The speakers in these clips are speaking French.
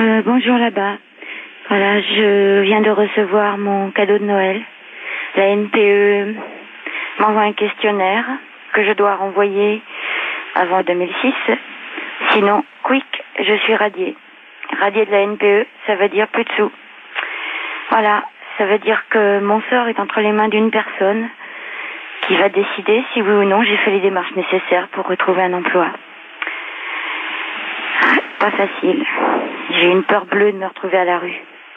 Bonjour là-bas. Voilà, je viens de recevoir mon cadeau de Noël. La NPE m'envoie un questionnaire que je dois renvoyer avant 2006. Sinon, quick, je suis radiée. Radiée de la NPE, ça veut dire plus de sous. Voilà, ça veut dire que mon sort est entre les mains d'une personne qui va décider si oui ou non j'ai fait les démarches nécessaires pour retrouver un emploi. Pas facile. J'ai une peur bleue de me retrouver à la rue.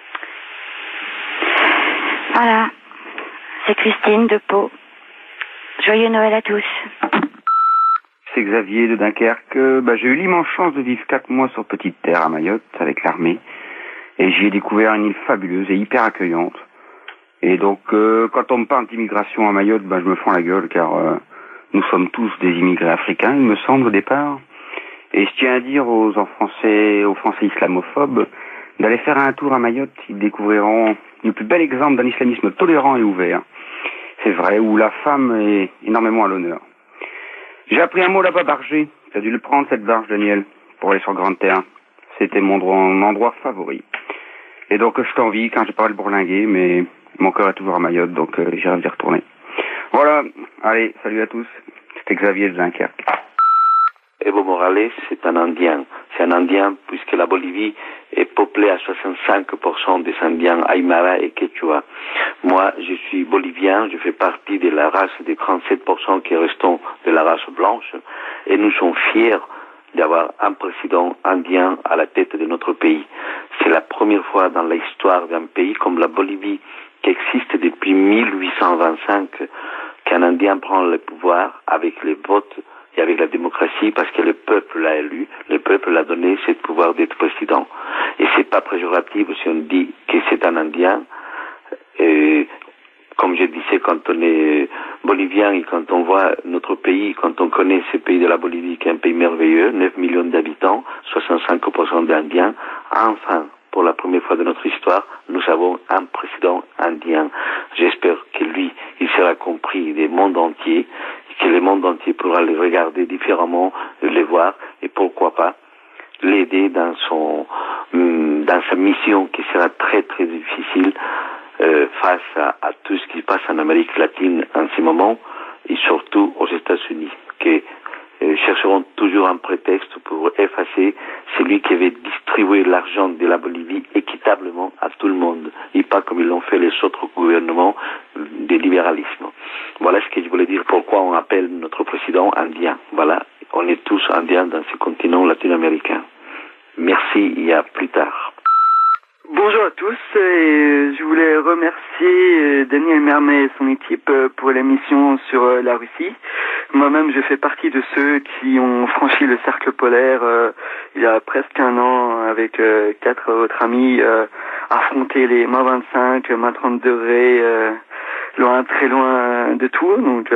Voilà. C'est Christine de Pau. Joyeux Noël à tous. C'est Xavier de Dunkerque. J'ai eu l'immense chance de vivre 4 mois sur Petite Terre à Mayotte avec l'armée. Et j'y ai découvert une île fabuleuse et hyper accueillante. Et donc, quand on me parle d'immigration à Mayotte, je me fends la gueule car nous sommes tous des immigrés africains, il me semble, au départ. Et je tiens à dire aux Français islamophobes d'aller faire un tour à Mayotte. Ils découvriront le plus bel exemple d'un islamisme tolérant et ouvert. C'est vrai, où la femme est énormément à l'honneur. J'ai appris un mot là-bas, barger. T'as dû le prendre, cette barge, Daniel, pour aller sur Grande Terre. C'était mon endroit favori. Et donc, je t'envie quand j'ai pas le bourlinguer, mais mon cœur est toujours à Mayotte, donc j'irai y retourner. Voilà, allez, salut à tous. C'était Xavier de Dunkerque. Evo Morales, c'est un Indien. C'est un Indien puisque la Bolivie est peuplée à 65% des Indiens Aymara et Quechua. Moi, je suis bolivien, je fais partie de la race des 37% qui restons de la race blanche et nous sommes fiers d'avoir un président indien à la tête de notre pays. C'est la première fois dans l'histoire d'un pays comme la Bolivie qui existe depuis 1825 qu'un Indien prend le pouvoir avec les votes et avec la démocratie parce que le peuple l'a élu, le peuple l'a donné ce pouvoir d'être président. Et c'est pas péjoratif si on dit que c'est un Indien. Et comme je disais, quand on est bolivien et quand on voit notre pays, quand on connaît ce pays de la Bolivie qui est un pays merveilleux, 9 millions d'habitants, 65% d'Indiens, enfin, pour la première fois de notre histoire, nous avons un président indien. J'espère que lui, il sera compris du monde entier, que le monde entier pourra le regarder différemment, le voir, et pourquoi pas l'aider dans sa mission qui sera très très difficile face à tout ce qui se passe en Amérique latine en ce moment, et surtout aux États-Unis, qui chercheront toujours un prétexte pour effacer celui qui avait distribué l'argent de la Bolivie équitablement à tout le monde, et pas comme ils l'ont fait les autres gouvernements du libéralisme. Voilà ce que je voulais dire, pourquoi on appelle notre président indien. Voilà, on est tous indiens dans ce continent latino-américain. Merci et à plus tard. Bonjour à tous, et je voulais remercier Daniel Mermet et son équipe pour l'émission sur la Russie. Moi-même, je fais partie de ceux qui ont franchi le cercle polaire il y a presque un an avec 4 autres amis, affronter les moins 25, moins 30 degrés, très loin de tout. Donc,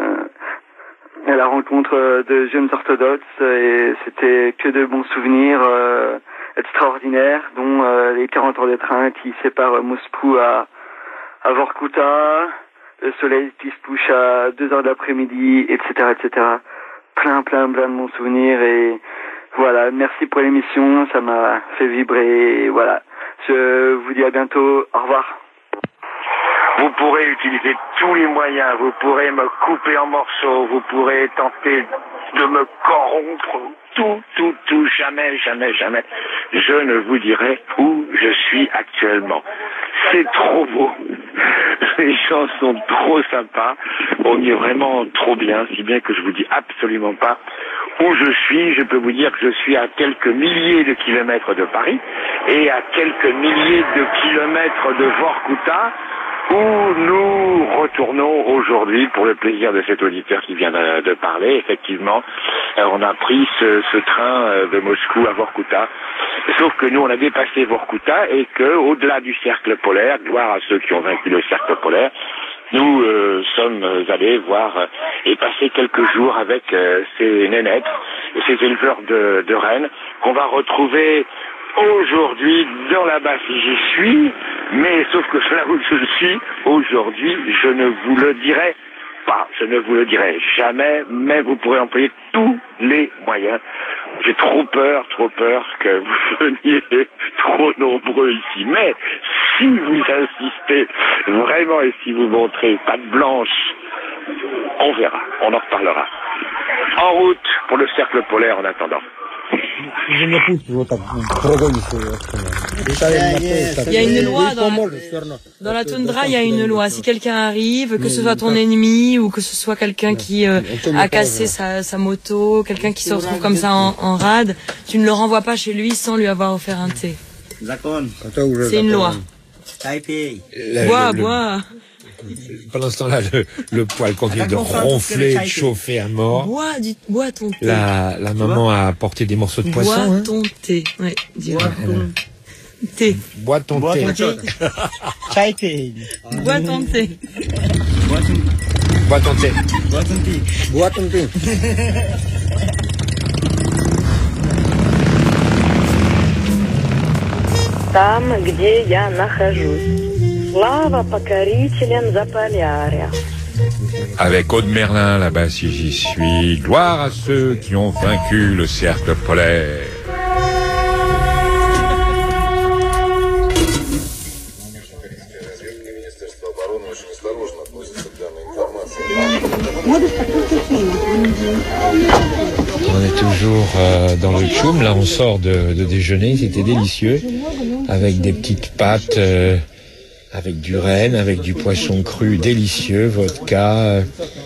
à la rencontre de jeunes orthodoxes, et c'était que de bons souvenirs extraordinaires, dont les 40 heures de train qui séparent Moscou à Vorkuta, le soleil qui se couche à 2 heures de l'après-midi, etc., etc. Plein de bons souvenirs, et voilà, merci pour l'émission, ça m'a fait vibrer, et voilà. Je vous dis à bientôt, au revoir. Vous pourrez utiliser tous les moyens, vous pourrez me couper en morceaux, vous pourrez tenter de me corrompre, tout, jamais, je ne vous dirai où je suis actuellement. C'est trop beau, les gens sont trop sympas, on est vraiment trop bien, si bien que je vous dis absolument pas où je suis. Je peux vous dire que je suis à quelques milliers de kilomètres de Paris et à quelques milliers de kilomètres de Vorkuta, où nous retournons aujourd'hui pour le plaisir de cet auditeur qui vient de parler. Effectivement, on a pris ce train de Moscou à Vorkuta, sauf que nous on a dépassé Vorkuta et que au-delà du cercle polaire, gloire à ceux qui ont vaincu le cercle polaire, nous sommes allés voir et passer quelques jours avec ces nénettes, ces éleveurs de rennes qu'on va retrouver aujourd'hui dans la basse, j'y suis, mais sauf que là où je suis aujourd'hui, je ne vous le dirai pas, je ne vous le dirai jamais, mais vous pourrez employer tous les moyens J'ai trop peur que vous veniez trop nombreux ici. Mais si vous insistez vraiment et si vous montrez patte blanche, on verra, on en reparlera. En route pour le cercle polaire en attendant. Il y a une loi dans la toundra, il y a une loi. Si quelqu'un arrive, que ce soit ton ennemi ou que ce soit quelqu'un qui a cassé sa moto, quelqu'un qui se retrouve comme ça en rade, tu ne le renvoies pas chez lui sans lui avoir offert un thé. C'est une loi. Bois. Pendant ce temps-là, le poêle continue de ronfler, de chauffer à mort. Bois ton thé. La maman a apporté des morceaux de poisson. Bois ton thé. Ouais, thé. Bois ton thé. Bois ton thé. Bois ton thé. Bois ton thé. Там, где я нахожусь. Слава покорителям Заполярья. Avec Aude Merlin, là-bas, si j'y suis, gloire à ceux qui ont vaincu le cercle polaire. On est toujours dans le tchoum, là on sort de déjeuner, c'était délicieux, avec des petites pâtes, avec du renne, avec du poisson cru délicieux, vodka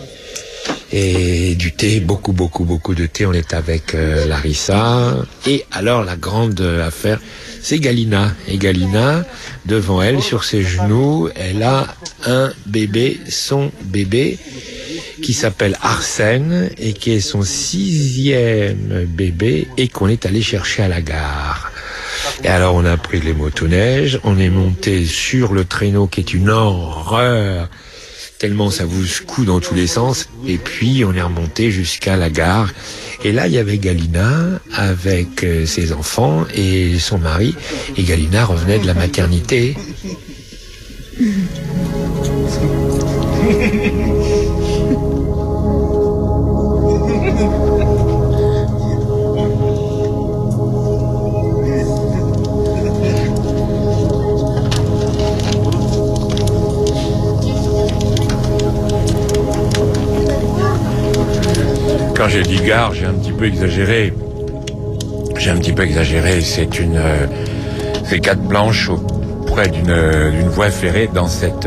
et du thé, beaucoup de thé. On est avec Larissa. Et alors la grande affaire, c'est Galina. Et Galina, devant elle, sur ses genoux, elle a un bébé, son bébé, qui s'appelle Arsène et qui est son 6e bébé et qu'on est allé chercher à la gare. Et alors on a pris les motoneiges, on est monté sur le traîneau qui est une horreur, tellement ça vous secoue dans tous les sens, et puis on est remonté jusqu'à la gare. Et là il y avait Galina avec ses enfants et son mari, et Galina revenait de la maternité. Quand j'ai dit gare, j'ai un petit peu exagéré. C'est carte blanche auprès d'une voie ferrée dans cette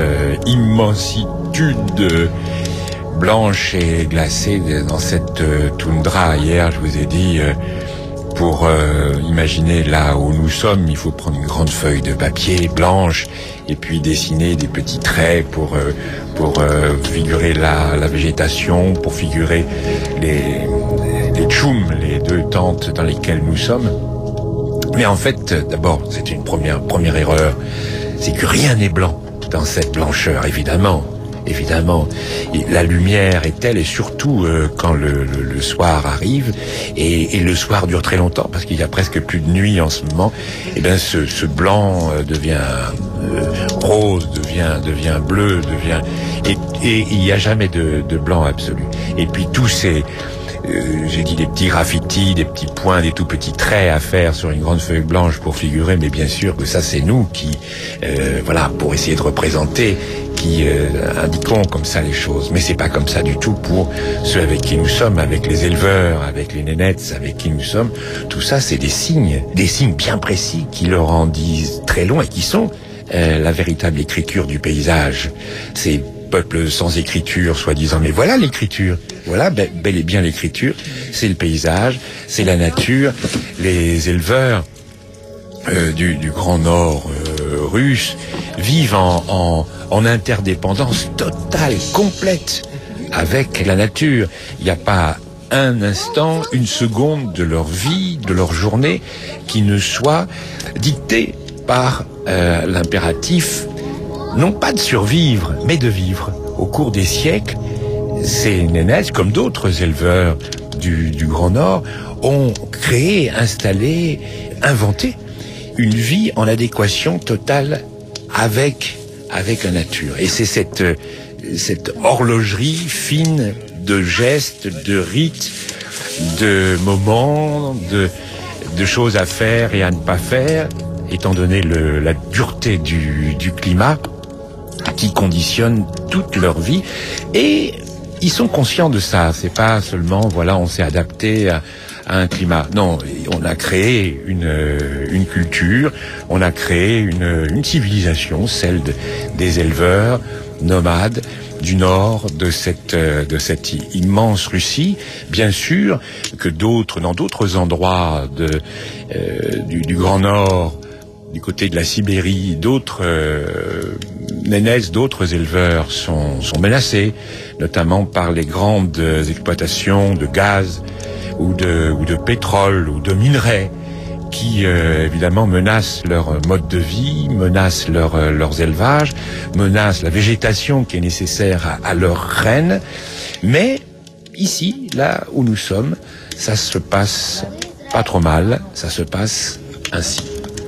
immensitude blanche et glacée dans cette toundra. Hier, je vous ai dit, pour imaginer là où nous sommes, il faut prendre une grande feuille de papier blanche et puis dessiner des petits traits pour figurer la végétation, pour figurer les tchoums, les 2 tentes dans lesquelles nous sommes. Mais en fait, d'abord, c'est une première erreur, c'est que rien n'est blanc dans cette blancheur, évidemment. Et la lumière est telle, et surtout quand le soir arrive, et le soir dure très longtemps, parce qu'il y a presque plus de nuit en ce moment, et bien ce blanc devient rose, devient bleu, et il n'y a jamais de blanc absolu. Et puis tous ces... j'ai dit des petits graffitis, des petits points, des tout petits traits à faire sur une grande feuille blanche pour figurer, mais bien sûr que ça c'est nous qui, pour essayer de représenter, qui indiquons comme ça les choses. Mais c'est pas comme ça du tout pour ceux avec qui nous sommes, avec les éleveurs, avec les nénettes avec qui nous sommes. Tout ça c'est des signes bien précis qui leur en disent très long et qui sont la véritable écriture du paysage. Ces peuples sans écriture, soi-disant, mais voilà l'écriture. Voilà, bel et bien l'écriture, c'est le paysage, c'est la nature. Les éleveurs du Grand Nord russe vivent en interdépendance totale, complète avec la nature. Il n'y a pas un instant, une seconde de leur vie, de leur journée, qui ne soit dictée par l'impératif, non pas de survivre, mais de vivre. Au cours des siècles, ces nénettes, comme d'autres éleveurs du Grand Nord, ont créé, installé, inventé une vie en adéquation totale avec la nature. Et c'est cette horlogerie fine de gestes, de rites, de moments, de choses à faire et à ne pas faire, étant donné la dureté du climat qui conditionne toute leur vie. Et ils sont conscients de ça. C'est pas seulement, voilà, on s'est adapté à un climat. Non, on a créé une culture, on a créé une civilisation, celle des éleveurs nomades du nord de cette immense Russie. Bien sûr que dans d'autres endroits du Grand Nord, du côté de la Sibérie, d'autres nénèses, d'autres éleveurs sont menacés, notamment par les grandes exploitations de gaz ou de pétrole ou de minerais qui évidemment menacent leur mode de vie, menacent leurs élevages, menacent la végétation qui est nécessaire à leurs rennes. Mais ici, là où nous sommes, ça se passe pas trop mal, ça se passe ainsi.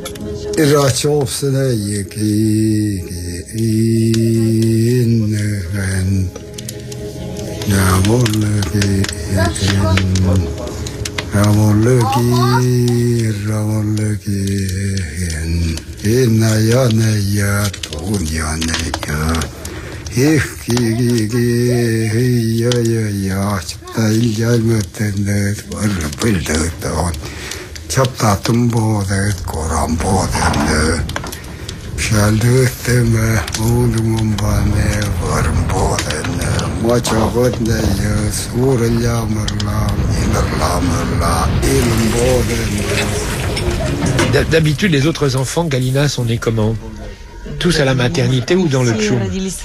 D'habitude, les autres enfants, Galina, sont nés comment? Tous à la maternité ou dans le tchoum?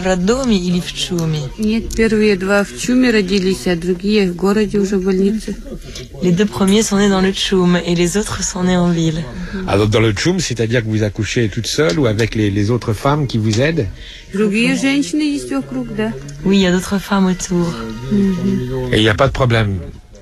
Les deux premiers sont nés dans le tchoum et les autres sont nés en ville. Alors dans le tchoum, c'est-à-dire que vous accouchez toute seule ou avec les autres femmes qui vous aident? Oui, il y a d'autres femmes autour. Et il n'y a pas de problème?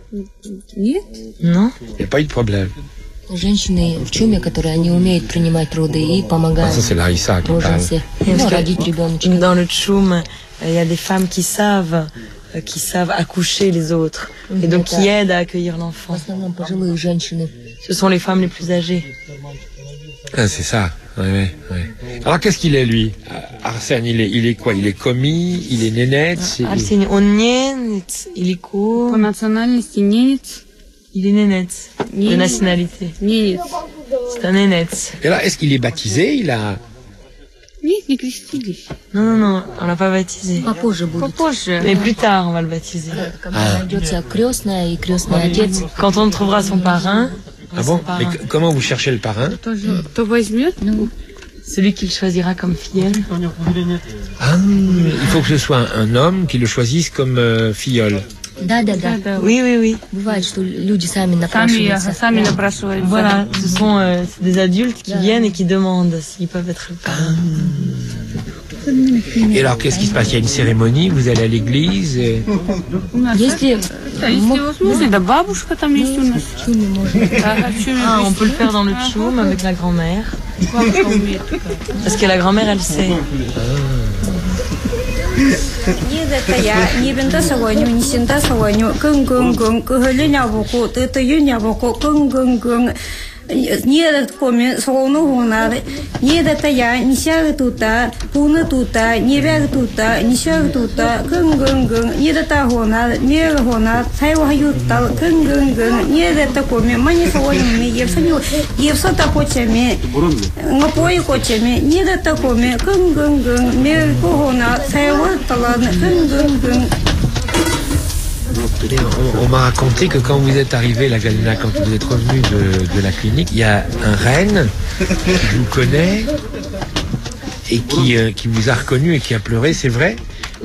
Non. Il n'y a pas eu de problème. Женщины в чуме, которые они умеют принимать роды и помогают. Ça c'est Larissa qui parle. Родить ребеночка. Dans le tchoum, il y a des femmes qui savent accoucher les autres et donc qui aident à accueillir l'enfant. Ce sont les femmes les plus âgées. Ah, c'est ça. Oui. Alors qu'est-ce qu'il est lui? Arsène, il est quoi? Il est commis, il est nénètse. Arsène, он ненец или ко? По национальности ненец. Il est nénètse, de nationalité. C'est un nénètse. Et là, est-ce qu'il est baptisé? Il a... Non, on l'a pas baptisé. Mais plus tard, on va le baptiser. Quand on trouvera son parrain. Ah bon? Mais comment vous cherchez le parrain? Celui qu'il choisira comme filleul. Ah, il faut que ce soit un homme qui le choisisse comme filleul. Oui. Бывает, что люди сами напрашиваются. Voilà, ce sont des adultes qui viennent et qui demandent s'ils peuvent être le parrain. Et alors, qu'est-ce qui se passe? Il y a une cérémonie, vous allez à l'église on peut le faire dans le tchoum avec la grand-mère. Parce que la grand-mère, elle sait. Nie come sono honare nie da taya ni sha tuta puna tuta nie ver tuta ni sha tuta gung nie da ta honare nie honare sai wa yu ta gung nie da ta come mani so wa me ye sa ta ko cheme ngapoi ko cheme nie da ta come gung me ko honare sai wa ta la gung. On m'a raconté que quand vous êtes arrivé, la Galina, quand vous êtes revenu de la clinique, il y a un renne qui vous connaît et qui vous a reconnu et qui a pleuré, c'est vrai?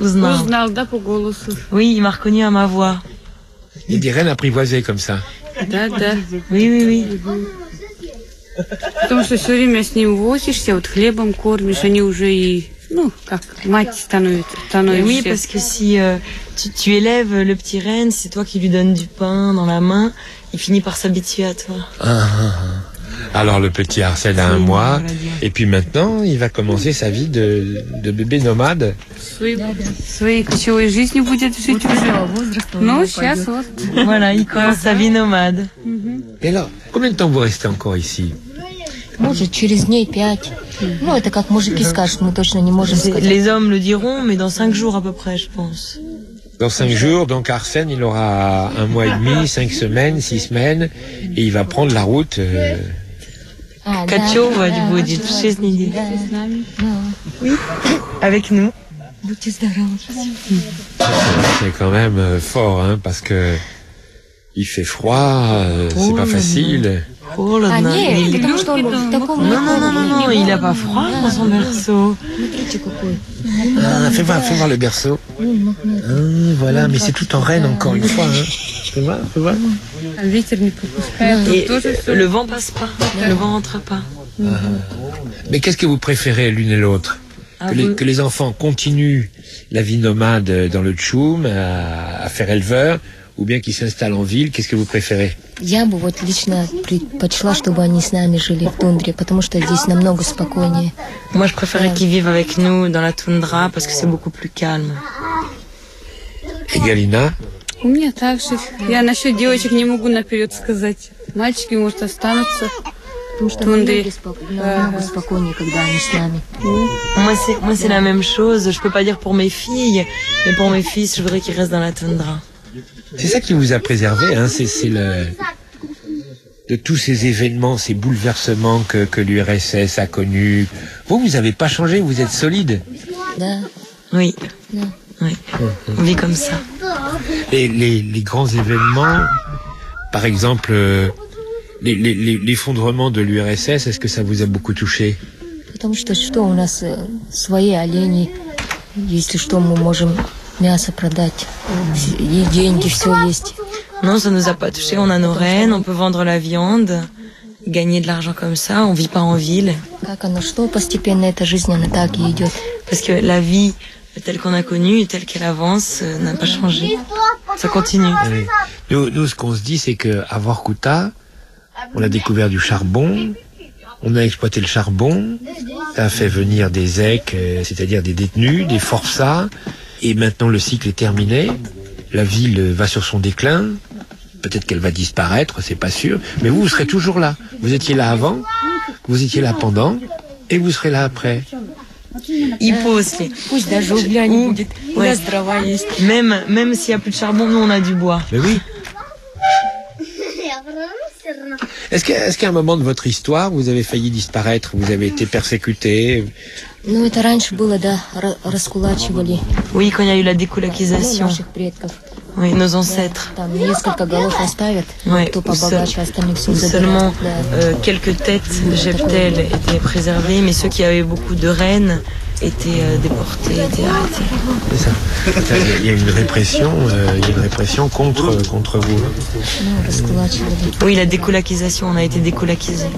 Oui, il m'a reconnu à ma voix. Il y a des rennes apprivoisées comme ça. Oui. Потому что все время с ним возишься, вот хлебом кормишь, они уже и, как мать становится. Oui, parce que si tu élèves le petit renne, c'est toi qui lui donnes du pain dans la main, il finit par s'habituer à toi. Alors le petit Arsène a 1 mois, et puis maintenant il va commencer sa vie de bébé nomade. Своей кочевой жизнью будет жить уже. Ну, сейчас вот. Voilà, il commence sa vie nomade. Et alors, combien de temps vous restez encore ici? Может, через дней 5. Ну, это как мужики скажут, мы точно не можем сказать. Les hommes le diront, mais dans 5 jours à peu près, je pense. Dans 5 jours, donc Arsène, il aura 1 mois et demi, 5 semaines, 6 semaines, et il va prendre la route. Кочевать будет в 6 недель. Oui, avec nous. C'est quand même fort, hein, parce que il fait froid, c'est pas facile. Non, il a pas froid dans son berceau. Fais voir le berceau. Voilà, mais c'est tout en reine encore une fois. Hein. Fais voir. Et le vent passe pas, le vent rentre pas. Mais qu'est-ce que vous préférez l'une et l'autre? Que les enfants continuent la vie nomade dans le Tchoum, à faire éleveur, ou bien qu'ils s'installent en ville? Qu'est-ce que vous préférez? Я бы вот лично предпочла, чтобы они с нами жили в тундре, потому что здесь намного спокойнее. Moi, je préférais qu'ils vivent avec nous dans la toundra parce que c'est beaucoup plus calme. Et Galina? У меня так же. Я насчет девочек не могу наперед сказать. Мальчики, может, останутся. Потому что намного спокойнее, когда они с нами. Moi, c'est la même chose. Je peux pas dire pour mes filles, mais pour mes fils, je voudrais qu'ils restent dans la toundra. C'est ça qui vous a préservé, hein, c'est de tous ces événements, ces bouleversements que l'URSS a connus. Vous avez pas changé, vous êtes solide. Oui. Oui. On vit comme ça. Et les grands événements, par exemple, l'effondrement de l'URSS, est-ce que ça vous a beaucoup touché? Потому что у нас свои олени, если что, мы можем мясо продать, и деньги, все есть. Non, ça nous a pas touché. On a nos rennes, on peut vendre la viande, gagner de l'argent comme ça. On vit pas en ville. Как оно, что постепенно эта жизнь, она так и идет. Parce que la vie telle qu'on a connue et telle qu'elle avance n'a pas changé. Ça continue. Oui. Nous, ce qu'on se dit, c'est que à Vorkuta, on a découvert du charbon. On a exploité le charbon, ça a fait venir des zèques, c'est-à-dire des détenus, des forçats, et maintenant le cycle est terminé. La ville va sur son déclin, peut-être qu'elle va disparaître, c'est pas sûr, mais vous serez toujours là. Vous étiez là avant, vous étiez là pendant, et vous serez là après. И после. Пусть даже угля не будет, у нас дрова есть. Même s'il y a plus de charbon, nous on a du bois. Mais oui. Est-ce qu'à un moment de votre histoire, vous avez failli disparaître, vous avez été persécuté? Ну, это раньше было, да, раскулачивали. Oui, quand il y a eu la dékulakisation. Oui, nos ancêtres. Там несколько голов оставят, кто побогаче, остальных все Seulement quelques têtes de cheptel étaient préservées, mais ceux qui avaient beaucoup de reines étaient déportés, étaient arrêtés. C'est ça. Il y a une répression contre vous. Oui, la dékulakisation, on a été dékulakisés.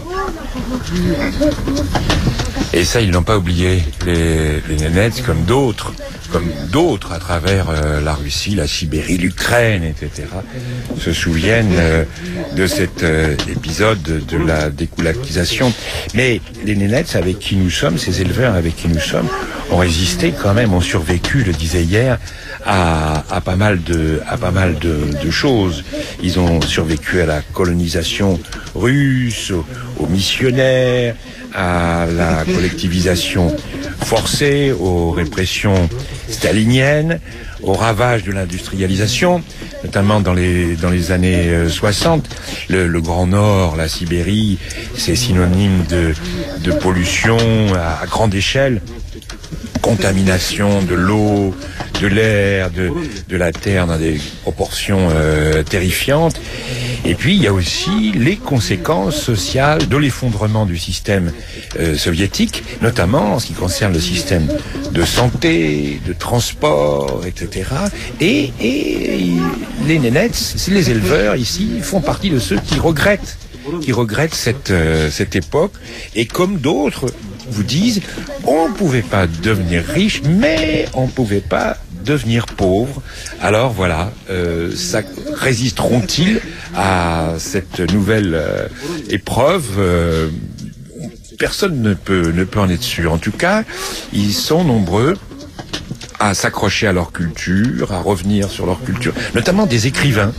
Et ça, ils n'ont pas oublié. Les nénètes, comme d'autres à travers la Russie, la Sibérie, l'Ukraine, etc., se souviennent de cet épisode de la dékulakisation. Mais les nénètes avec qui nous sommes, ces éleveurs avec qui nous sommes, ont résisté quand même, ont survécu, le disais hier, à pas mal de choses. Ils ont survécu à la colonisation russe, aux missionnaires, à la collectivisation forcée, aux répressions staliniennes, au ravage de l'industrialisation, notamment dans les années 60. Le Grand Nord, la Sibérie, c'est synonyme de pollution à grande échelle, contamination de l'eau, de l'air, de la terre dans des proportions terrifiantes. Et puis il y a aussi les conséquences sociales de l'effondrement du système soviétique, notamment en ce qui concerne le système de santé, de transport, etc. Et les nénettes, les éleveurs ici, font partie de ceux qui regrettent cette époque. Et comme d'autres vous disent, on ne pouvait pas devenir riche, mais on ne pouvait pas devenir pauvres. Alors voilà, ça résisteront-ils à cette nouvelle épreuve? Personne ne peut en être sûr. En tout cas, ils sont nombreux à s'accrocher à leur culture, à revenir sur leur culture, notamment des écrivains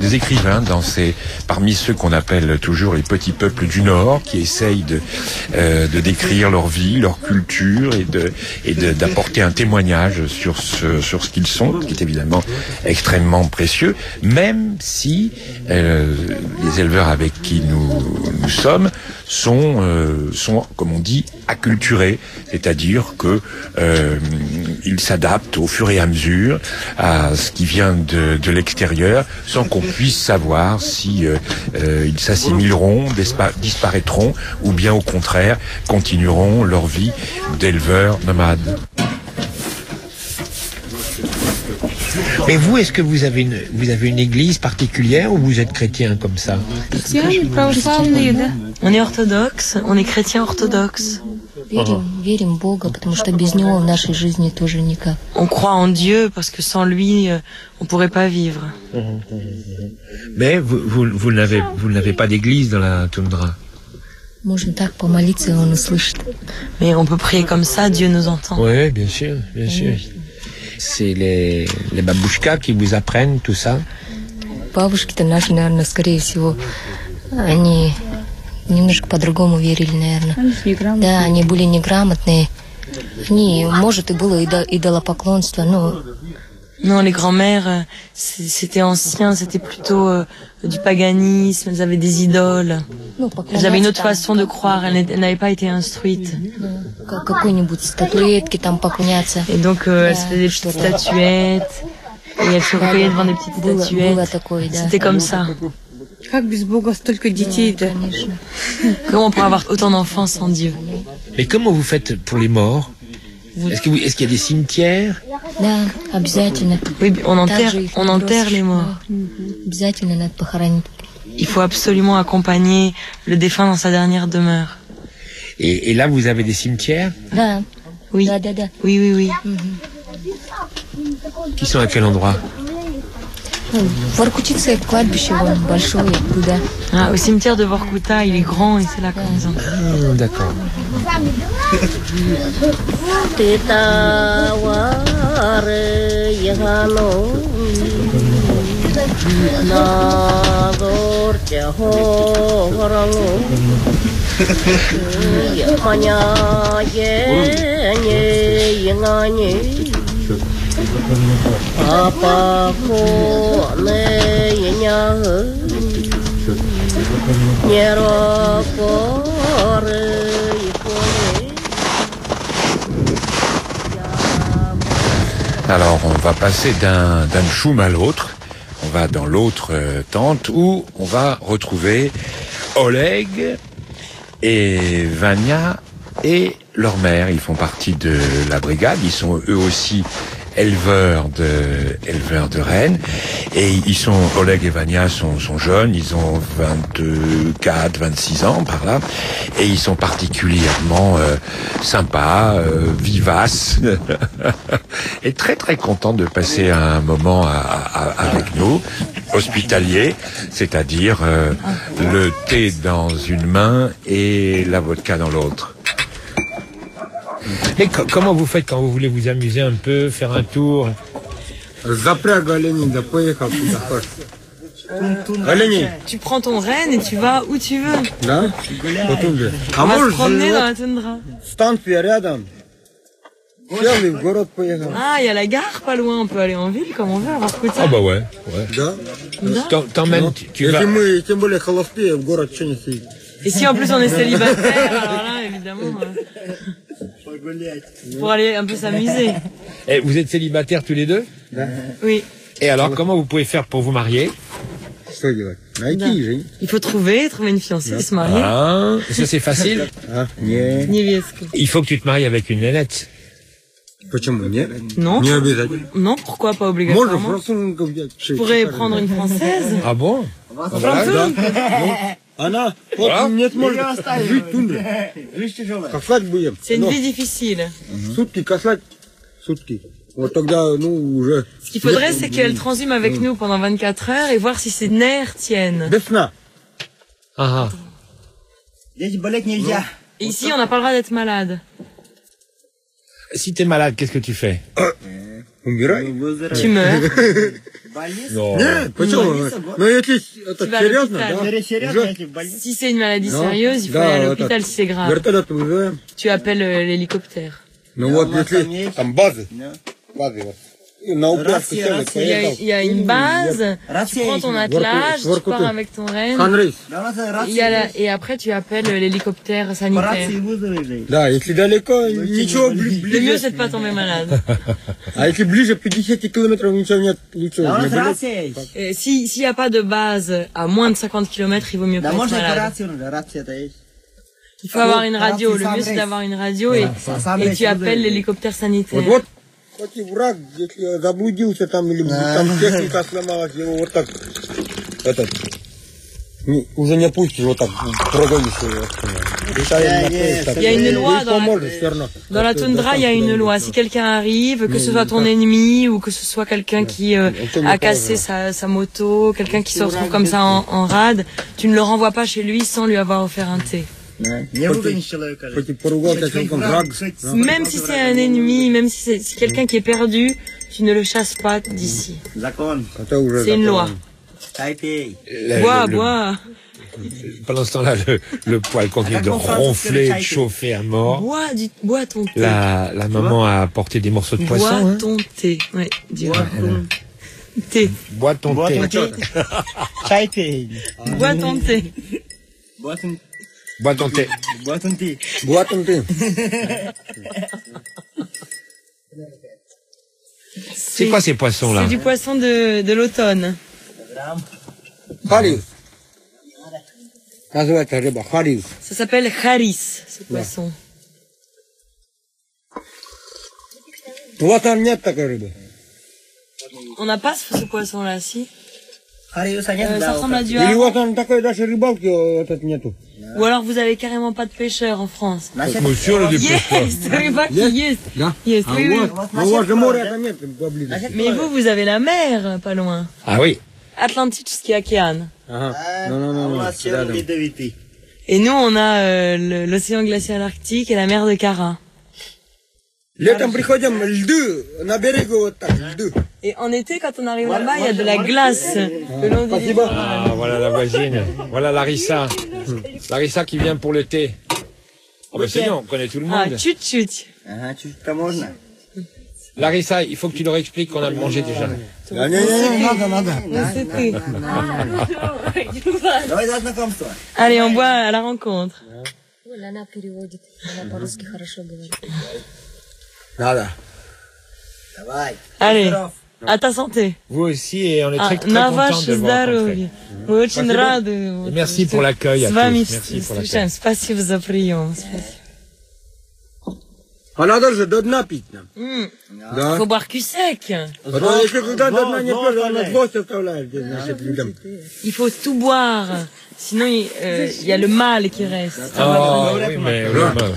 parmi ceux qu'on appelle toujours les petits peuples du Nord, qui essayent de décrire leur vie, leur culture et d'apporter un témoignage sur ce qu'ils sont, qui est évidemment extrêmement précieux, même si les éleveurs avec qui nous sommes sont, comme on dit, acculturés, c'est-à-dire que ils s'adaptent au fur et à mesure à ce qui vient de l'extérieur, sans qu'on puisse savoir si ils s'assimileront, disparaîtront, ou bien au contraire continueront leur vie d'éleveurs nomades. Mais vous, est-ce que vous avez une église particulière ou vous êtes chrétien comme ça? On est orthodoxe, on est chrétien orthodoxe. On croit en Dieu parce que sans lui, on pourrait pas vivre. Mais vous n'avez pas d'église dans la toundra. Mais on peut prier comme ça, Dieu nous entend. Oui, bien sûr, bien sûr. C'est les babouchkas qui vous apprennent tout ça? Бабушки-то наши, наверное, скорее всего, они немножко по-другому верили, наверное. Да, они были неграмотные. Они, может, и было идолопоклонство, но... Non, les grands-mères, c'était ancien, c'était plutôt du paganisme, elles avaient des idoles. Elles avaient une autre façon de croire, elles n'avaient pas été instruites. Et donc, elles se faisaient des petites statuettes, et elles se recueillaient devant des petites statuettes. C'était comme ça. Comment on pourrait avoir autant d'enfants sans Dieu? Mais comment vous faites pour les morts? Est-ce qu'il y a des cimetières? Oui, on enterre les morts. Il faut absolument accompagner le défunt dans sa dernière demeure. Et là, vous avez des cimetières? Oui. Oui. Qui sont à quel endroit? Ah, au cimetière de Vorkuta, il est grand et c'est là qu'on les enterre. D'accord. Alors, on va passer d'un choum à l'autre. On va dans l'autre tente où on va retrouver Oleg et Vania et leur mère. Ils font partie de la brigade. Ils sont eux aussi éleveurs de rennes. Et Oleg et Vania sont jeunes. Ils ont 24, 26 ans par là. Et ils sont particulièrement sympas, vivaces. Et très très contents de passer un moment avec nous, hospitalier, c'est-à-dire le thé dans une main et la vodka dans l'autre. Et comment vous faites quand vous voulez vous amuser un peu, faire un tour? Tu prends ton renne et tu vas où tu veux. On va se promener dans la toundra. Ah, il y a la gare pas loin, on peut aller en ville comme on veut, avoir Vorkuta. Ah bah ouais. T'emmènes, tu vas... Et si en plus on est célibataire, alors là, évidemment, pour aller un peu s'amuser. Et vous êtes célibataires tous les deux? Oui. Et alors, comment vous pouvez faire pour vous marier? Il faut trouver une fiancée et se marier. Ah, ça c'est facile. Il faut que tu te maries avec une nénette. Non. Non, pourquoi pas obligatoirement? Je pourrais prendre une française. Ah bon? C'est une vie difficile. Ce qu'il faudrait, c'est qu'elle transhume avec nous pendant 24 heures et voir si ses nerfs tiennent. Ah. Et ici, on n'a pas le droit d'être malade. Si t'es malade, qu'est-ce que tu fais? Tu meurs. Non. Tu vas à l'hôpital. Si c'est une maladie sérieuse, il faut aller à l'hôpital si c'est grave. Tu appelles l'hélicoptère. Il y a une base, tu prends ton attelage, tu pars avec ton renne, et après tu appelles l'hélicoptère sanitaire. Le mieux c'est de pas tomber malade. S'il n'y a pas de base à moins de 50 km, il vaut mieux pas être malade. Il faut avoir une radio, le mieux c'est d'avoir une radio et tu appelles l'hélicoptère sanitaire. Враг, если заблудился там или там техника сломалась, его вот так, уже не опустишь, вот так прогаешь его. Il y a une loi dans la toundra, il y a une loi. Si quelqu'un arrive, que ce soit ton ennemi ou que ce soit quelqu'un qui a cassé sa moto, quelqu'un qui se retrouve comme ça en rade, tu ne le renvoies pas chez lui sans lui avoir offert un thé. Même si c'est un ennemi, même si c'est quelqu'un qui est perdu, tu ne le chasses pas d'ici. C'est une loi. Bois. Pendant ce temps-là, le poêle continue de ronfler, de chauffer à mort. Bois ton thé. La maman a apporté des morceaux de poisson. Bois ton thé. Ouais, thé. Bois ton thé. Bois ton thé. Bois ton thé. Bois ton thé. Bois ton thé. C'est quoi ces poissons-là? C'est du poisson de l'automne. Харис. Называется рыба харис. Ça s'appelle харис, ce poisson. У вас там нет такой рыбы? On n'a pas ce poisson-là, si. Ça ressemble à du Или у вас там такой даже рыбалки этот нету? Ou alors vous avez carrément pas de pêcheurs en France. Monsieur le pêcheurs. Mais vous avez la mer pas loin. Ah oui. Атлантический океан. Non. Et nous on a l'océan glacial arctique et la mer de Kara. Et en été, quand on arrive là-bas, il y a de la glace le long du rivière. Ah, voilà la voisine. Voilà Larissa. Larissa qui vient pour le thé. Oh, ben c'est bien, on connaît tout le monde. Ah, chut. Larissa, il faut que tu leur expliques qu'on a mangé déjà. Allez, on boit à la rencontre. Allez, à ta santé. Vous aussi, et on est très contents de vous rencontrer. Merci pour l'accueil à tous. Merci pour l'accueil. Спасибо за прием. А надо же до дна пить нам. Да. Faut boire cul sec. Il faut tout boire. Sinon, il y a le mal qui reste. Ah, oui, mais le mal.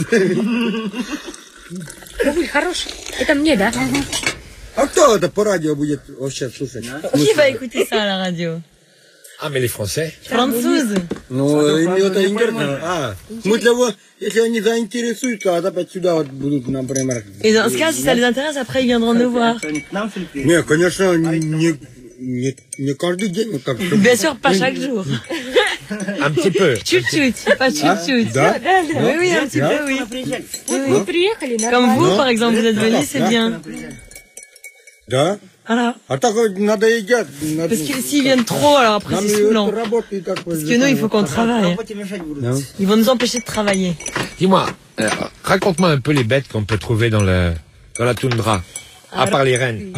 Хороший. Это мне, да? А кто это по радио будет вообще слушать? Qui va écouter ça à la radio? Ah, mais les Français. Французы. Ну, это интересно. Мы для вас, если они заинтересуются, опять сюда вот будут, например. Et dans ce cas, si ça les intéresse, après ils viendront nous voir. Не, конечно, не каждый день вот так. Bien sûr, pas chaque jour. Un petit peu. Chut-chut, pas chut-chut. Да? Oui, un petit peu, oui. Comme vous, par exemple, vous êtes venus, c'est bien. Да? Voilà. А так надо едят. Parce que s'ils viennent trop, alors après c'est saoulant. Parce que nous, il faut qu'on travaille. Ils vont nous empêcher de travailler. Dis-moi, raconte-moi un peu les bêtes qu'on peut trouver dans la toundra, à part les rennes.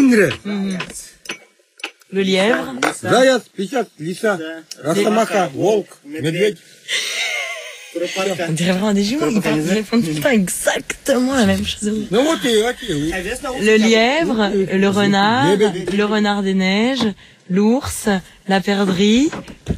Le lièvre. Заяц, писят, лиса, росомаха, волк, медведь. On dirait vraiment des jumeaux, ils répondent tout le temps exactement la même chose. Le lièvre, le renard des neiges, l'ours, la perdrix,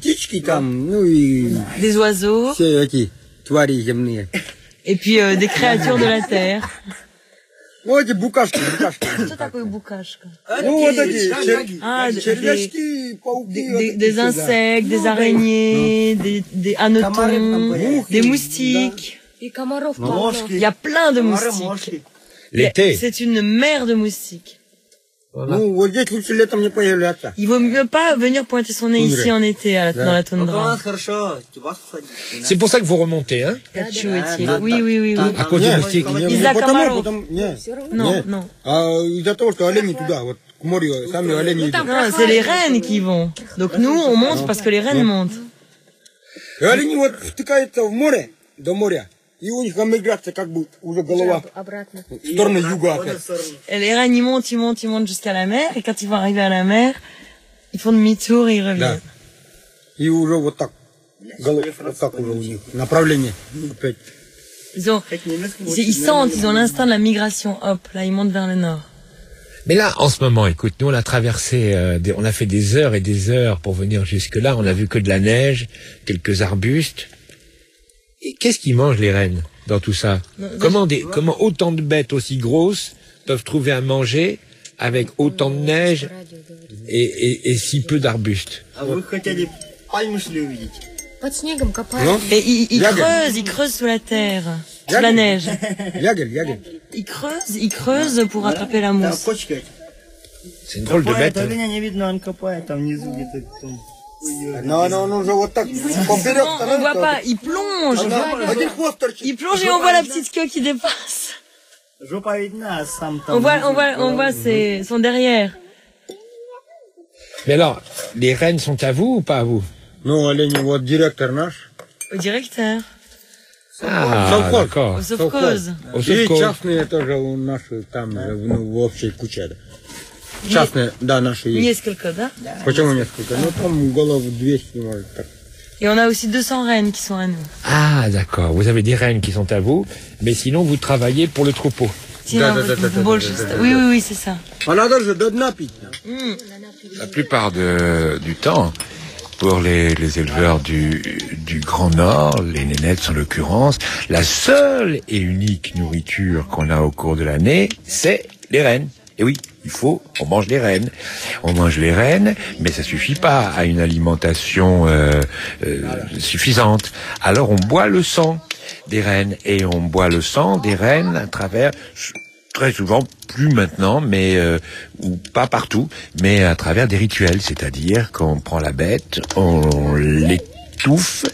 des oiseaux, et puis des créatures de la terre. Ну, эти букашки. Что такое букашка? Ну, вот эти червячки, пауки. Des insectes, des araignées, des hannetons, des moustiques. Il y a plein de moustiques. L'été. C'est une mer de moustiques. Ну, вот здесь лучше летом не появляться. Il vaut mieux pas venir pointer son nez ici en été, dans la toundra. C'est pour ça que vous remontez, hein? Oui. À cause des moustiques. Из-за комаров. Non. Из-за того, что олени туда, вот к морю, сами олени идут. Non, c'est les rennes qui vont. Donc nous, on monte parce que les rennes montent. И олени вот втыкаются в море, до моря. И у них миграция как бы уже голова в сторону юга опять. Et les rennes, ils montent jusqu'à la mer. Et quand ils vont arriver à la mer, ils font demi-tour et ils reviennent. И уже вот так уже у них направление опять. Ils sentent, ils ont l'instinct de la migration. Hop, là, ils montent vers le nord. Mais là, en ce moment, écoute, nous on a traversé, on a fait des heures et des heures pour venir jusque-là. On a vu que de la neige, quelques arbustes. Et qu'est-ce qu'ils mangent les rennes dans tout ça? Comment autant de bêtes aussi grosses peuvent trouver à manger avec autant de neige et si peu d'arbustes? Et ils creusent sous la terre, sous la neige. Ils creusent pour attraper la mousse. C'est une drôle de bête. Non, вот так. On voit pas, ils plongent. Ils plongent et on voit la petite queue qui dépasse. On voit son derrière. Mais alors, les rennes sont à vous ou pas à vous? Ну, олени, вот директор наш. Au directeur. Ah, d'accord. Au совхоз. И частные тоже у наших там, в общей куче. Частные, да, наши есть. Несколько, да? Почему несколько? Ну, там голов 200, может, так. Et on a aussi 200 rennes qui sont à nous. Ah, d'accord. Vous avez des rennes qui sont à vous, mais sinon vous travaillez pour le troupeau. Oui, c'est ça. La plupart du temps, pour les éleveurs du Grand Nord, les nénettes en l'occurrence, la seule et unique nourriture qu'on a au cours de l'année, c'est les rennes. Et oui, on mange les rennes. On mange les rennes, mais ça suffit pas à une alimentation suffisante. Alors on boit le sang des rennes, et on boit le sang des rennes à travers, très souvent, plus maintenant, mais ou pas partout, mais à travers des rituels, c'est-à-dire qu'on prend la bête, on l'étouffe,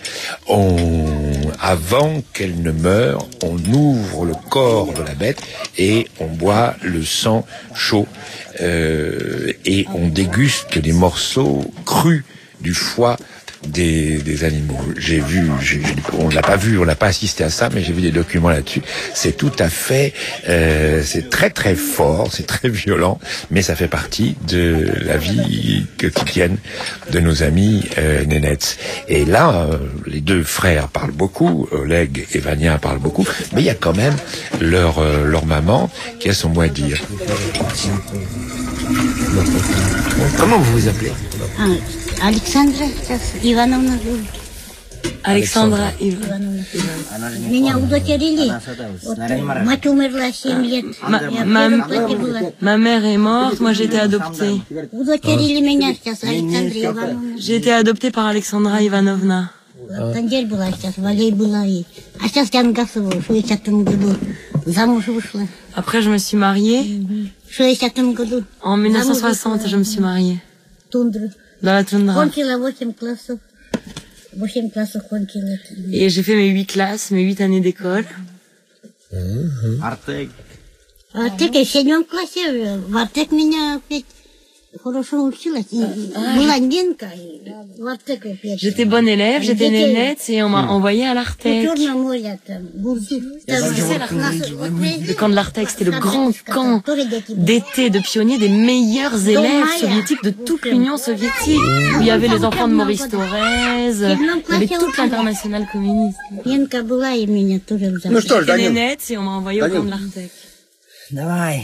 avant qu'elle ne meure, on ouvre le corps de la bête et on boit le sang chaud et on déguste les morceaux crus du foie des animaux. On l'a pas vu, on n'a pas assisté à ça, mais j'ai vu des documents là-dessus. C'est tout à fait, c'est très très fort, c'est très violent, mais ça fait partie de la vie quotidienne de nos amis nénettes. Et là, les deux frères parlent beaucoup, Oleg et Vania parlent beaucoup, mais il y a quand même leur maman qui a son mot à dire. Comment vous vous appelez? Alexandra Ивановна. Alexandra Ивановна. Меня удочерили. Мать умерла 7 лет. Ma mère est morte, moi j'ai été adoptée. Удочерили меня сейчас Александра Ивановна. J'ai été adoptée par Alexandra Ivanovna. Кандель была сейчас, Валей была и... А сейчас Янгасова в 60-м году замуж вышла. Après je me suis mariée. В 60-м году. En 1960 je me suis mariée. Тундра. Dans la toundra. Кончила 8 классов. 8 классов кончила. Et j'ai fait mes 8 classes, mes 8 années d'école. Артек. Артек, в 7 классе. В Артек меня опять хорошо училась. Была Нинка. В Артек опять. J'étais bonne élève, j'étais nénette et on m'a envoyée à l'Artec. Le camp de l'Artec, c'était le grand camp d'été de pionniers des meilleurs élèves soviétiques de toute l'Union soviétique. Où il y avait les enfants de Maurice Thorez, il y avait toute l'internationale communiste. J'étais nénette et on m'a envoyée au camp de l'Artec. Давай.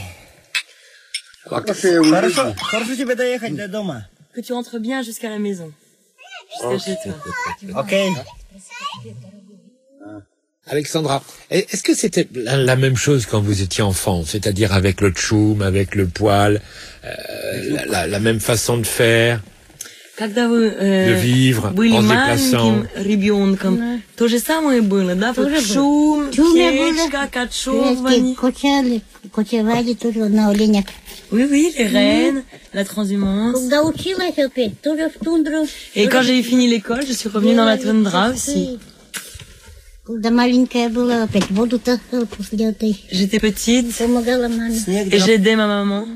Хорошо тебе доехать до дома. Que tu rentres bien jusqu'à la maison. Jusqu'à chez toi. Окей. Alexandra, est-ce que c'était la même chose quand vous étiez enfant, c'est-à-dire avec le tchoum, avec le poil, la même façon de faire, de vivre en se déplaçant? То же самое было, да? Шум, печка, кочевание. Кочевали тоже на оленях. Oui, les rennes, la transhumance. Когда училась опять, тоже в тундру. Et quand j'ai fini l'école, je suis revenue dans la toundra aussi. Когда маленькая была, опять воду таскала после этой. J'étais petite Помогала маме. et j'aidais ma maman.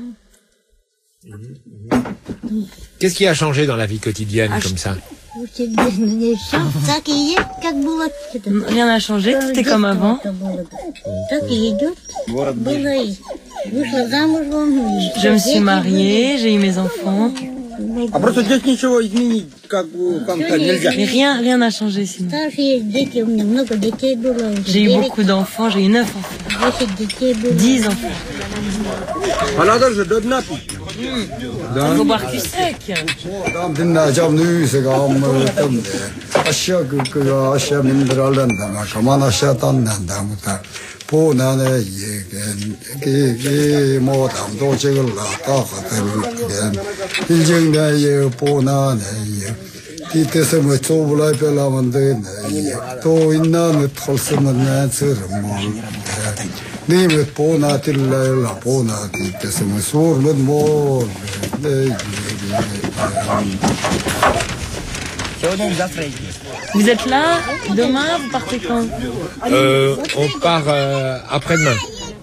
Qu'est-ce qui a changé dans la vie quotidienne comme ça? Так и есть, как было. Rien n'a changé, tout est comme avant. Так и идет. Было и вышла замуж. Je me suis mariée, j'ai eu mes enfants. А просто здесь ничего изменить как-то нельзя. Mais rien n'a changé sinon. Старшие дети, у меня много детей было. J'ai eu beaucoup d'enfants, j'ai eu 9 enfants. 10 детей было. 10 enfants. А надо же до дна пить. Il faut boire cul sec. Vous êtes là, demain, vous partez quand? On part après-demain.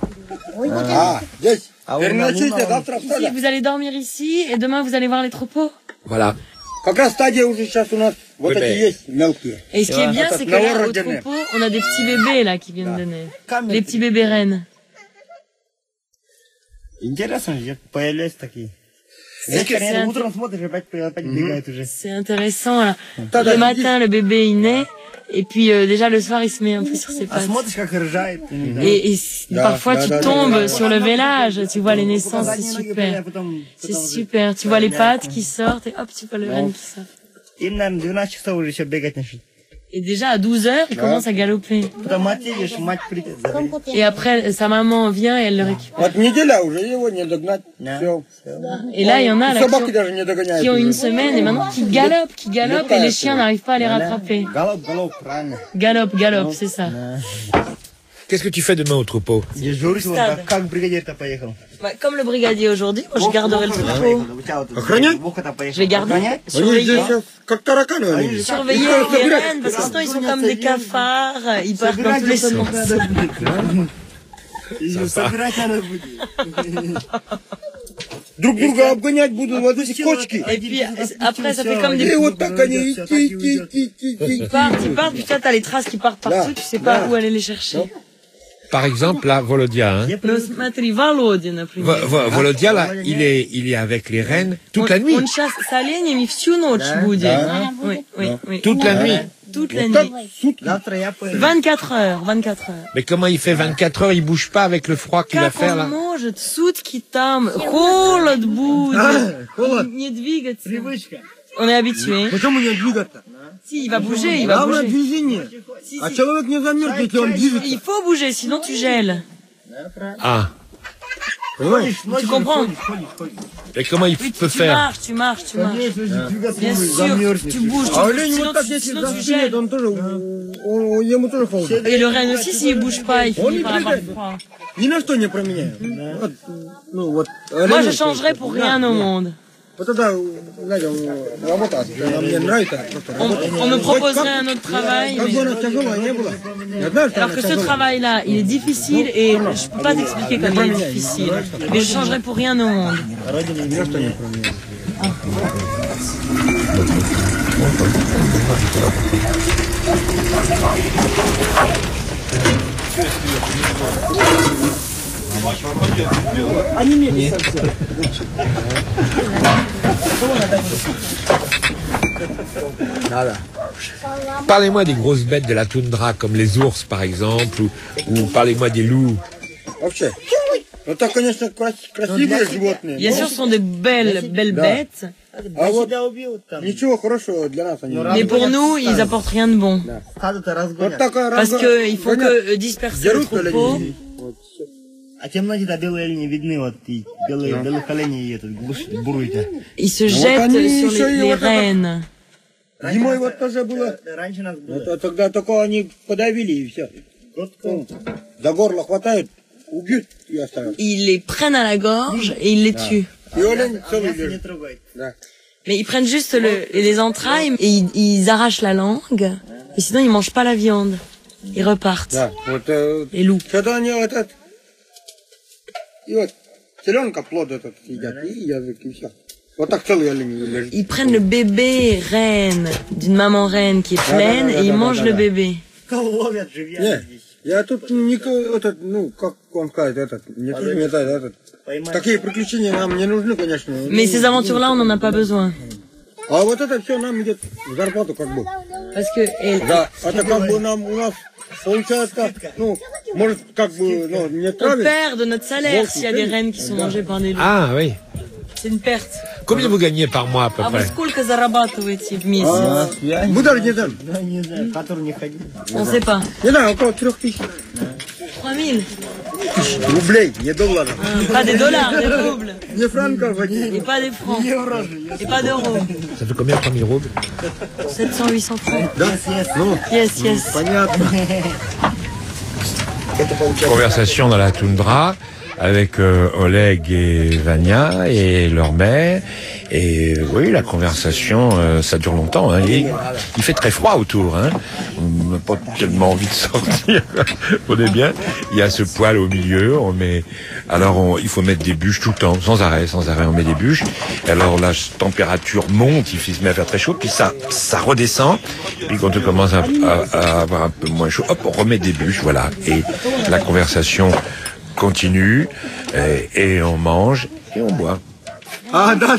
Ici, vous allez dormir ici et demain vous allez voir les troupeaux. Voilà. Как раз стадия уже сейчас у нас вот эти есть мелкие. Et ce qui est bien, c'est que là, au troupeau, on a des petits bébés là qui viennent de naître. Les petits bébés rennes. Интересно, появляются такие. C'est intéressant là. Le matin, le bébé il naît. Et puis déjà le soir il se met un peu sur ses pattes. Et parfois tu tombes sur le vélage, tu vois les naissances, c'est super. C'est super, tu vois les pattes qui sortent et hop tu vois le renne qui sort. Et déjà à 12 heures il commence à galoper. Et après sa maman vient et elle le récupère. Et là il y en a là qui ont une semaine et maintenant qui galopent et les chiens n'arrivent pas à les rattraper. Galope, c'est ça. Qu'est-ce que tu fais demain au troupeau? Comme le brigadier aujourd'hui, moi je garderai le troupeau. Je vais garder, surveiller les rennes, parce que sinon ils sont comme des cafards, ils partent dans tous les sens. Друг друга обгонять будут вот эти кочки. Et puis après ça fait comme des... Et вот так они Ils partent, puis toi t'as les traces qui partent partout, tu sais pas où aller les chercher. Par exemple, là, Volodia, hein. Смотри, Володя, например. Volodia, là, il est avec les rennes toute la nuit. Он сейчас с оленями всю ночь будет. Oui. Toute la nuit. Toute la nuit. 24 heures. Mais comment il fait 24 heures, il bouge pas avec le froid qu'il va faire, là? Как он может сутки там, холод будет, не двигаться. On est habitué. Почему не двигаться? Si, il va bouger, il va bouger. А человек не замерз, если он движется. Il faut bouger, sinon tu gèles. Ah. Tu comprends? Et comment il peut faire? Tu marches. Bien sûr, tu bouges, sinon tu gèles. Et le renne aussi, s'il bouge pas, il finit par avoir froid. Moi, je changerais pour rien au monde. On me proposerait un autre travail, alors que ce travail-là, il est difficile et je peux pas t'expliquer comment il est difficile. Mais je changerais pour rien au monde. Parlez-moi des grosses bêtes de la toundra, comme les ours par exemple, ou parlez-moi des loups. Это, конечно, красивые животные. Bien sûr, ce sont des belles bêtes. А вот ничего хорошего для нас они. Mais pour nous, ils apportent rien de bon. Parce que il faut que disperser le troupeau. Ils se jettent sur les rennes. Зимой вот тоже было. Тогда только они подавили и все. До горла хватает, убьют и оставят. Ils les prennent à la gorge et ils les tuent. Mais ils prennent juste les entrailles et ils arrachent la langue. Et sinon, ils mangent pas la viande. Ils repartent. Les loups. Ils prennent le bébé reine d'une maman reine qui est pleine et ils mangent le bébé. Я тут как он сказать, такие приключения нам не нужны, конечно. Mais ces aventures-là, on n'en a pas besoin. А вот это все нам идет в зарплату как бы. Parce que да, это как бы нам у нас получается, может как бы, не on perd de notre salaire s'il y a des rennes qui sont mangées par des loups. Ah oui. C'est une perte. Combien vous gagnez par mois à peu près? А вы сколько зарабатываете в месяц? Мы даже не знаем. On sait pas. Не знаю, около 3000. 3000 рублей, не долларов. Pas des dollars, des roubles. Не франков, et pas des francs. Et pas d'euros. Ça fait combien 3000 roubles? 700-800 francs. Да? Yes, yes. Понятно. Conversation dans la toundra avec Oleg et Vania et leur mère. Et oui, la conversation, ça dure longtemps. Hein. Il fait très froid autour. Hein. On n'a pas tellement envie de sortir. On est bien. Il y a ce poêle au milieu. Alors il faut mettre des bûches tout le temps, sans arrêt. On met des bûches. Et alors la température monte, il se met à faire très chaud. Puis ça redescend. Puis quand on commence à avoir un peu moins chaud, hop, on remet des bûches. Voilà. Et la conversation continue. Et on mange et on boit. Ah, да.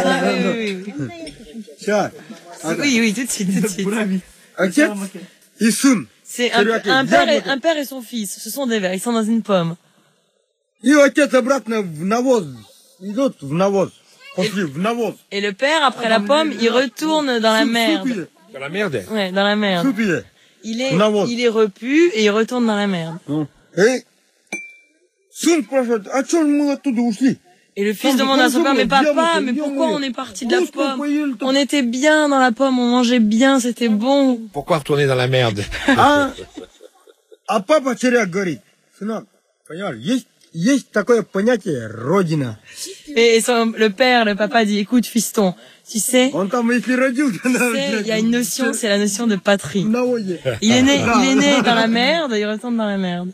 Oui, tout de suite. Отец и сын. C'est un père et son fils. Ce sont des vers. Ils sont dans une pomme. И отец обратно в навоз. Идут в навоз. Пошли в навоз. Et le père, après la pomme, il retourne dans la merde. Dans la merde? Ouais, dans la merde. Il est repu et il retourne dans la merde. Et сын спрашивает, а что мы оттуда ушли? Et le fils demande à son père, mais papa, mais pourquoi on est parti de la pomme? On était bien dans la pomme, on mangeait bien, c'était bon. Pourquoi retourner dans la merde? А папа черяк говорит, сынок, понимаешь, есть такое понятие родина. Et le père, le papa dit, écoute fiston, tu sais, il y a une notion, c'est la notion de patrie. Il est né dans la merde, il retourne dans la merde.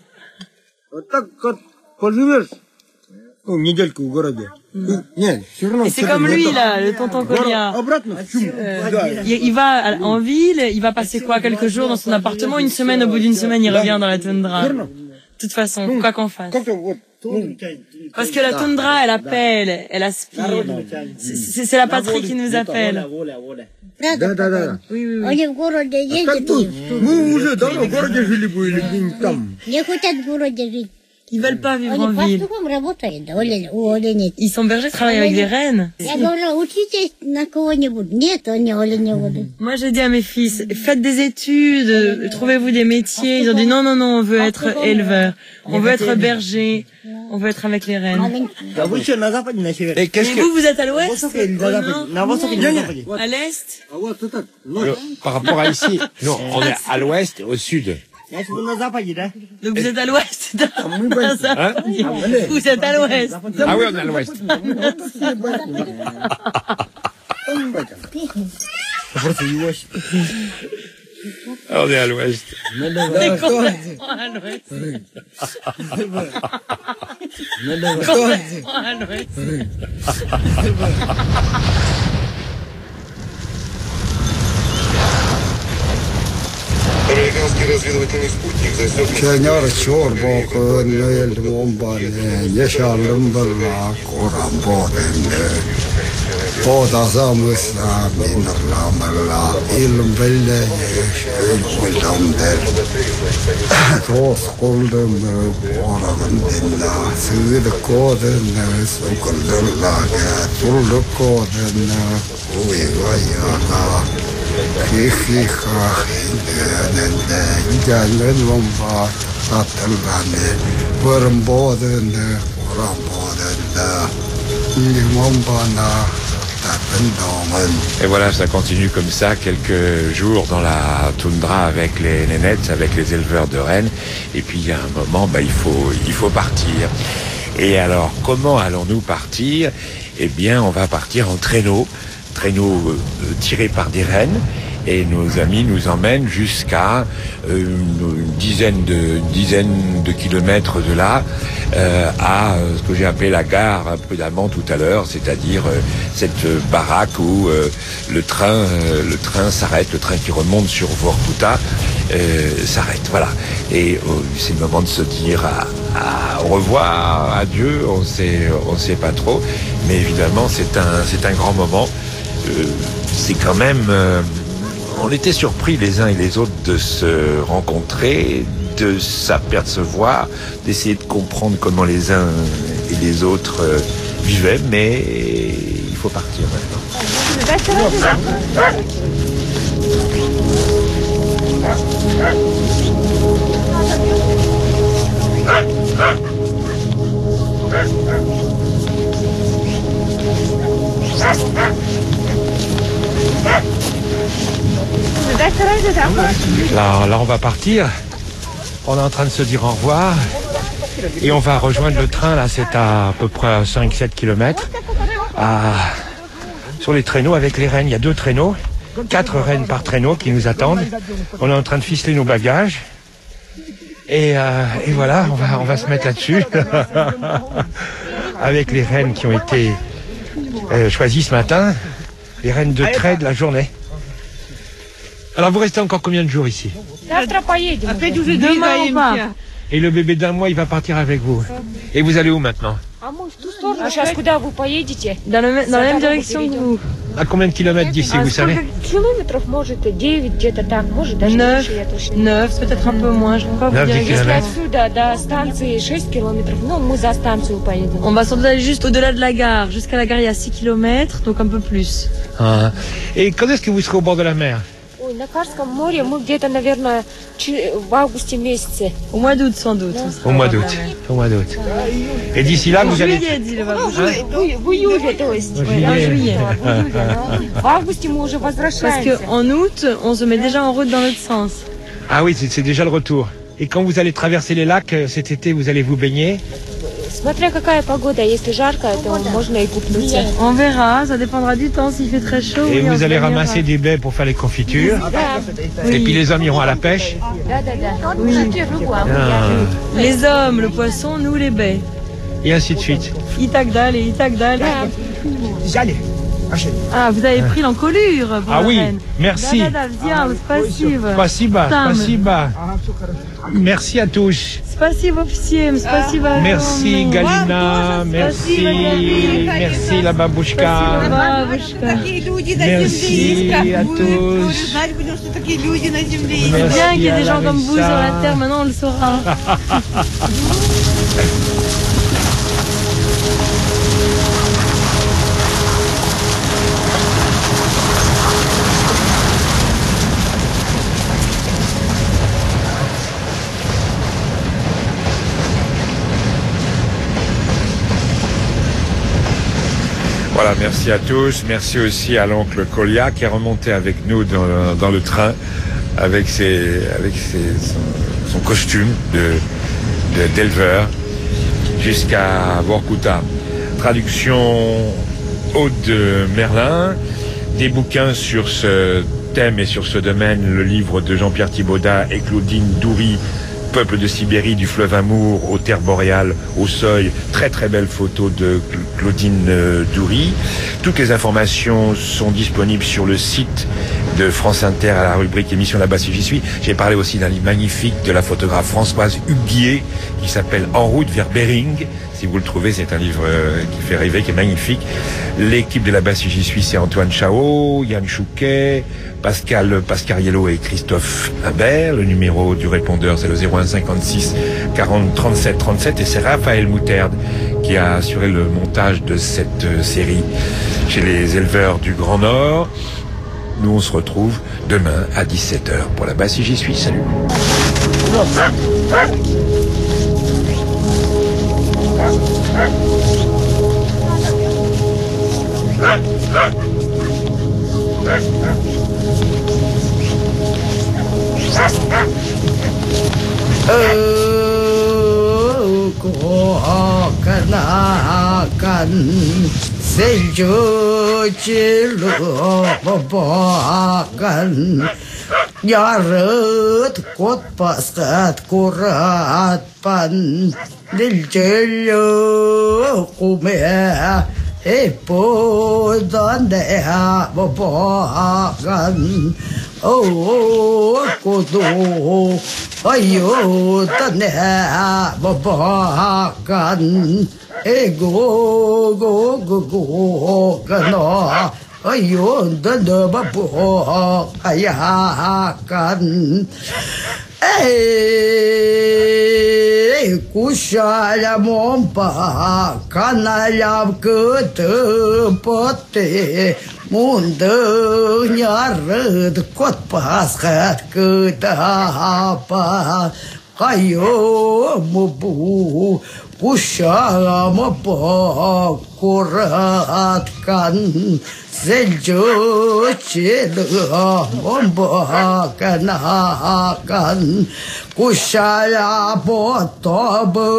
Et c'est comme lui, là, le tonton Kolia. Il va en ville, il va passer quelques jours dans son appartement, une semaine, au bout d'une semaine, il revient dans la toundra. De toute façon, quoi qu'on fasse. Parce que la toundra, elle appelle, elle aspire. C'est la patrie qui nous appelle. Да. Oui. Они в городе ездят. Мы уже давно в городе жили были, там. Не хотят в городе жить. Ils veulent pas vivre en ville. Ils sont bergers, travaillent avec des rennes. Moi, j'ai dit à mes fils, faites des études, trouvez-vous des métiers. Ils ont dit non, on veut être éleveur, on veut être berger, on veut être avec les rennes. Et vous êtes à l'ouest? À l'est? Par rapport à ici, non, on est à l'ouest, au sud. Donc vous êtes à l'ouest. Vous êtes à l'ouest. Ah oui, on est à l'ouest. On est à l'ouest. Complètement à l'ouest. Complètement à l'ouest. Американский разведывательный спутник засек... Черняр, чорбок, нэль, бомбаны, ешалым, балак, урабоны. Podaza musna minarla malla ilm velle yeshuldomder. Tos koldum oravandilla sud koden sukullullaga tullukoden uivayaga kikika hinende jangan lomba atallane vermboden oramboden limbana. Et voilà, ça continue comme ça, quelques jours dans la toundra avec les nénettes, avec les éleveurs de rennes. Et puis il y a un moment, il faut partir. Et alors, comment allons-nous partir? Eh bien, on va partir en traîneau tiré par des rennes. Et nos amis nous emmènent jusqu'à une dizaine de kilomètres de là, à ce que j'ai appelé la gare prudemment tout à l'heure, c'est-à-dire cette baraque où le train s'arrête, le train qui remonte sur Vorkuta s'arrête. Voilà. Et c'est le moment de se dire au revoir, adieu. On sait pas trop, mais évidemment c'est un grand moment. C'est quand même on était surpris les uns et les autres de se rencontrer, de s'apercevoir, d'essayer de comprendre comment les uns et les autres vivaient, mais il faut partir maintenant. Là, on va partir. On est en train de se dire au revoir. Et on va rejoindre le train. Là, c'est à peu près 5-7 km. Sur les traîneaux avec les rennes. Il y a 2 traîneaux. 4 rennes par traîneau qui nous attendent. On est en train de ficeler nos bagages. Et voilà, on va se mettre là-dessus. Avec les rennes qui ont été choisies ce matin. Les rennes de trait de la journée. Alors vous restez encore combien de jours ici? Demain on part. Et le bébé d'1 mois, il va partir avec vous. Et vous allez où maintenant? Dans la même direction que vous. À combien de kilomètres d'ici, vous savez? 9, c'est peut-être un peu moins, je ne peux pas vous dire. 9 kilomètres. On va sans doute aller juste au-delà de la gare. Jusqu'à la gare, il y a 6 km, donc un peu plus. Ah. Et quand est-ce que vous serez au bord de la mer? На Карском море мы где-то, наверное, в августе месяце. Au mois d'août, sans doute. Au mois d'août. Au mois d'août. Et d'ici là, vous allez... В июле, то есть. En juillet. В августе мы уже возвращаемся. Parce qu'en août, on se met déjà en route dans l'autre sens. Ah oui, c'est déjà le retour. Et quand vous allez traverser les lacs cet été, vous allez vous baigner? Смотря какая погода, если жарко, то можно и купнуться. On verra, ça dépendra du temps, s'il fait très chaud. Et vous allez ramasser des baies pour faire les confitures. Et puis les hommes iront à la pêche. Les hommes, le poisson, nous les baies. Et ainsi de suite. Itagdal et Itagdal. Ah, vous avez pris l'encolure pour Ah oui, Rennes. merci. Спасибо. Spasiba. Merci à tous. Спасибо всем, спасибо. Merci Galina, merci la babouchka. Merci à tous. C'est bien qu'il y ait des gens comme vous sur la terre, maintenant on le saura. Voilà, merci à tous. Merci aussi à l'oncle Kolia qui est remonté avec nous dans le train avec son costume d'éleveur jusqu'à Vorkuta. Traduction Aude Merlin, des bouquins sur ce thème et sur ce domaine, le livre de Jean-Pierre Thibaudat et Claudine Doury, Peuple de Sibérie, du fleuve Amour aux terres boréales, au seuil. Très très belle photo de Claudine Doury. Toutes les informations sont disponibles sur le site de France Inter à la rubrique émission Là-bas si j'y suis. J'ai parlé aussi d'un livre magnifique de la photographe Françoise Huguier qui s'appelle En route vers Bering. Si vous le trouvez, c'est un livre qui fait rêver, qui est magnifique. L'équipe de Là-bas si j'y suis, c'est Antoine Chao, Yann Chouquet, Pascal Pascariello et Christophe Imbert. Le numéro du répondeur, c'est le 01 56 40 37 37 et c'est Raphaël Moutarde qui a assuré le montage de cette série chez les éleveurs du Grand Nord. Nous, on se retrouve demain à 17h pour Là-bas si j'y suis. Salut. Ko kenakan sejucilu babakan yarat kot paskat kurat pan diljelu kumeh epo dandeh babakan oh kodo ayo taneh babakan ego go kana ayo dada babo ayakan kushala mompa kanalab ketepote mundur nyaret kot paskat ketapa kayo mubu kushala mompa kuratkan selju cila mompa kanakan kushala potobu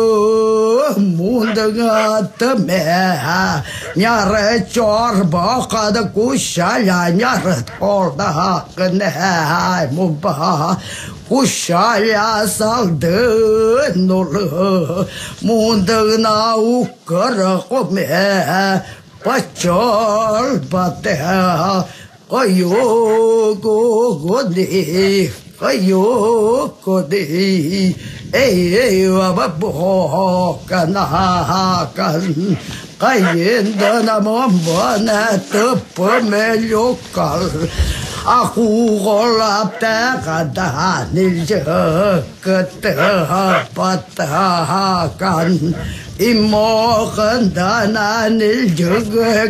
mundur temeh nyare cor bakad kushala nyare korda keneh mompa kushala salde nur mundur na ukar komeh pacol bateh kayo godi kayo godi wababo kanakan kayin dana mambana tepemelokal aku golap tekada nilje ketepatakan imo kendana nilje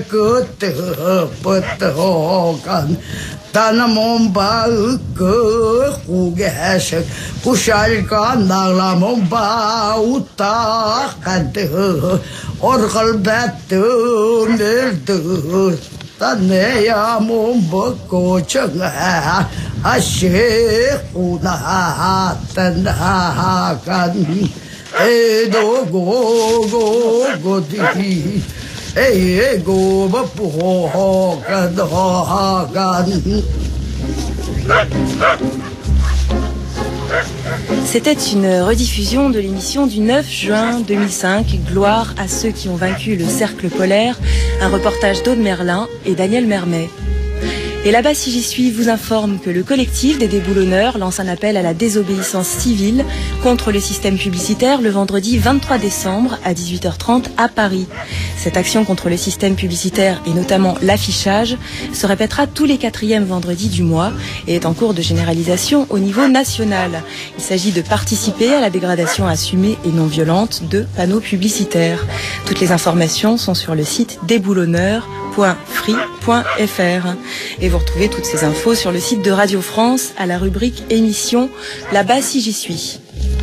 ketepatakan tanam momba ke kugesek kushalkan dalam momba utakan orkal betul betul tanaya momba kocengah asyik unah tanakan edo go di ego bapo kadakan. C'était une rediffusion de l'émission du 9 juin 2005, Gloire à ceux qui ont vaincu le cercle polaire, un reportage d'Aude Merlin et Daniel Mermet. Et Là-bas si j'y suis vous informe que le collectif des déboulonneurs lance un appel à la désobéissance civile contre le système publicitaire le vendredi 23 décembre à 18h30 à Paris. Cette action contre le système publicitaire et notamment l'affichage se répétera tous les 4e vendredis du mois et est en cours de généralisation au niveau national. Il s'agit de participer à la dégradation assumée et non violente de panneaux publicitaires. Toutes les informations sont sur le site déboulonneurs.free.fr et vous retrouvez toutes ces infos sur le site de Radio France à la rubrique émission Là-bas si j'y suis.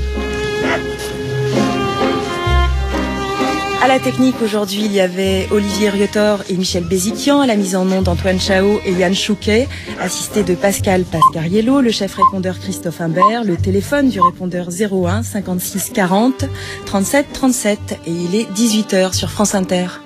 À la technique aujourd'hui, il y avait Olivier Riotor et Michel Béziquian, à la mise en onde Antoine Chao et Yann Chouquet, assisté de Pascal Pascariello, le chef répondeur Christophe Imbert, le téléphone du répondeur 01 56 40 37 37 et il est 18h sur France Inter.